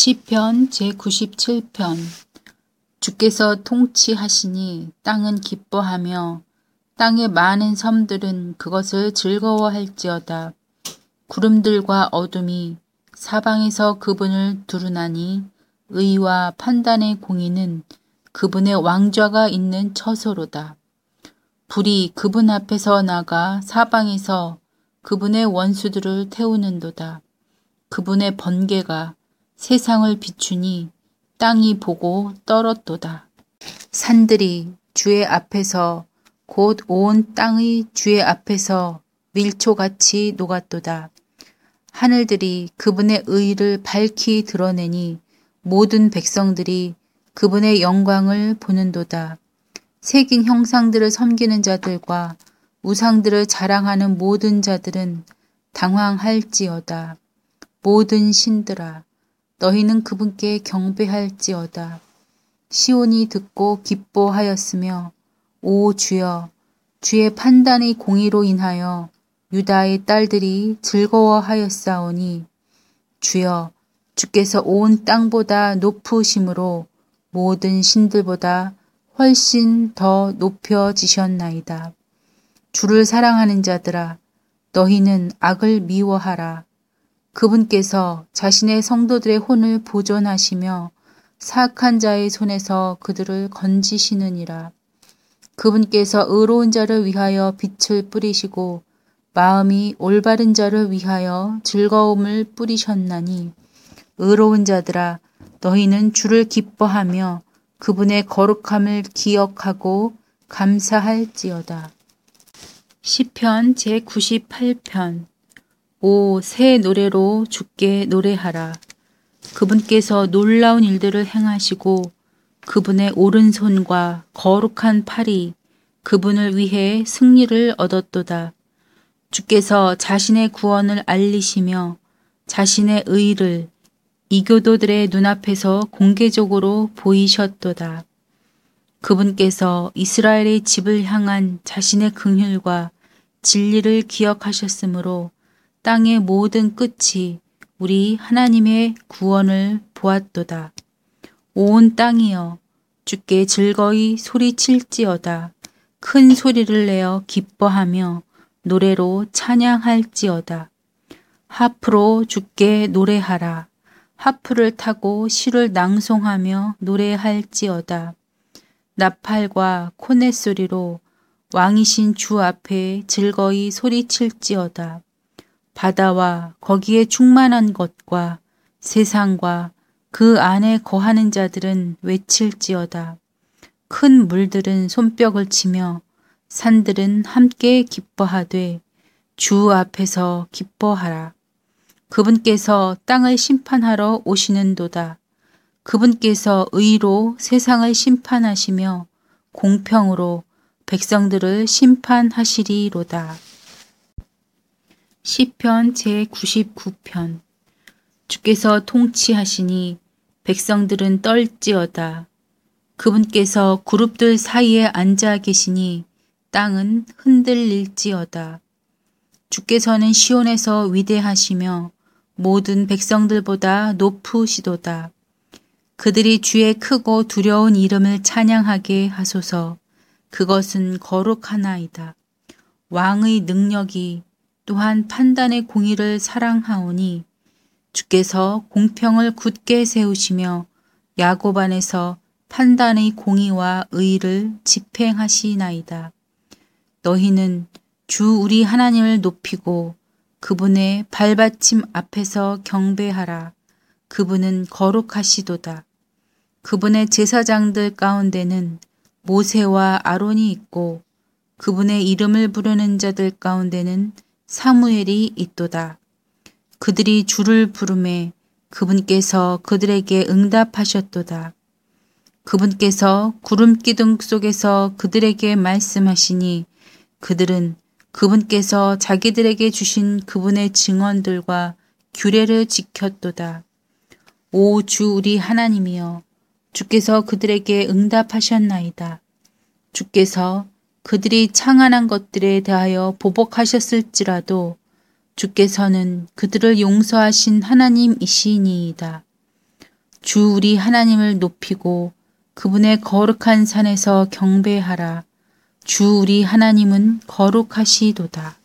시편 제97편. 주께서 통치하시니 땅은 기뻐하며 땅의 많은 섬들은 그것을 즐거워할지어다. 구름들과 어둠이 사방에서 그분을 두루나니 의와 판단의 공의는 그분의 왕좌가 있는 처소로다. 불이 그분 앞에서 나가 사방에서 그분의 원수들을 태우는도다. 그분의 번개가 세상을 비추니 땅이 보고 떨었도다. 산들이 주의 앞에서 곧 온 땅의 주의 앞에서 밀초같이 녹았도다. 하늘들이 그분의 의를 밝히 드러내니 모든 백성들이 그분의 영광을 보는도다. 새긴 형상들을 섬기는 자들과 우상들을 자랑하는 모든 자들은 당황할지어다. 모든 신들아, 너희는 그분께 경배할지어다. 시온이 듣고 기뻐하였으며 오 주여, 주의 판단의 공의로 인하여 유다의 딸들이 즐거워하였사오니 주여, 주께서 온 땅보다 높으심으로 모든 신들보다 훨씬 더 높여지셨나이다. 주를 사랑하는 자들아, 너희는 악을 미워하라. 그분께서 자신의 성도들의 혼을 보존하시며 사악한 자의 손에서 그들을 건지시느니라. 그분께서 의로운 자를 위하여 빛을 뿌리시고 마음이 올바른 자를 위하여 즐거움을 뿌리셨나니 의로운 자들아, 너희는 주를 기뻐하며 그분의 거룩함을 기억하고 감사할지어다. 시편 제98편. 오, 새 노래로 주께 노래하라. 그분께서 놀라운 일들을 행하시고 그분의 오른손과 거룩한 팔이 그분을 위해 승리를 얻었도다. 주께서 자신의 구원을 알리시며 자신의 의를 이교도들의 눈앞에서 공개적으로 보이셨도다. 그분께서 이스라엘의 집을 향한 자신의 긍휼과 진리를 기억하셨으므로 땅의 모든 끝이 우리 하나님의 구원을 보았도다. 온 땅이여, 주께 즐거이 소리칠지어다. 큰 소리를 내어 기뻐하며 노래로 찬양할지어다. 하프로 주께 노래하라. 하프를 타고 시를 낭송하며 노래할지어다. 나팔과 코넷 소리로 왕이신 주 앞에 즐거이 소리칠지어다. 바다와 거기에 충만한 것과 세상과 그 안에 거하는 자들은 외칠지어다. 큰 물들은 손뼉을 치며 산들은 함께 기뻐하되 주 앞에서 기뻐하라. 그분께서 땅을 심판하러 오시는도다. 그분께서 의로 세상을 심판하시며 공평으로 백성들을 심판하시리로다. 시편 제99편. 주께서 통치하시니 백성들은 떨지어다. 그분께서 그룹들 사이에 앉아 계시니 땅은 흔들릴지어다. 주께서는 시온에서 위대하시며 모든 백성들보다 높으시도다. 그들이 주의 크고 두려운 이름을 찬양하게 하소서. 그것은 거룩하나이다. 왕의 능력이 또한 판단의 공의를 사랑하오니 주께서 공평을 굳게 세우시며 야곱 안에서 판단의 공의와 의를 집행하시나이다. 너희는 주 우리 하나님을 높이고 그분의 발받침 앞에서 경배하라. 그분은 거룩하시도다. 그분의 제사장들 가운데는 모세와 아론이 있고 그분의 이름을 부르는 자들 가운데는 사무엘이 있도다. 그들이 주를 부르매 그분께서 그들에게 응답하셨도다. 그분께서 구름 기둥 속에서 그들에게 말씀하시니 그들은 그분께서 자기들에게 주신 그분의 증언들과 규례를 지켰도다. 오 주 우리 하나님이여, 주께서 그들에게 응답하셨나이다. 주께서 그들이 창안한 것들에 대하여 보복하셨을지라도 주께서는 그들을 용서하신 하나님이시니이다. 주 우리 하나님을 높이고 그분의 거룩한 산에서 경배하라. 주 우리 하나님은 거룩하시도다.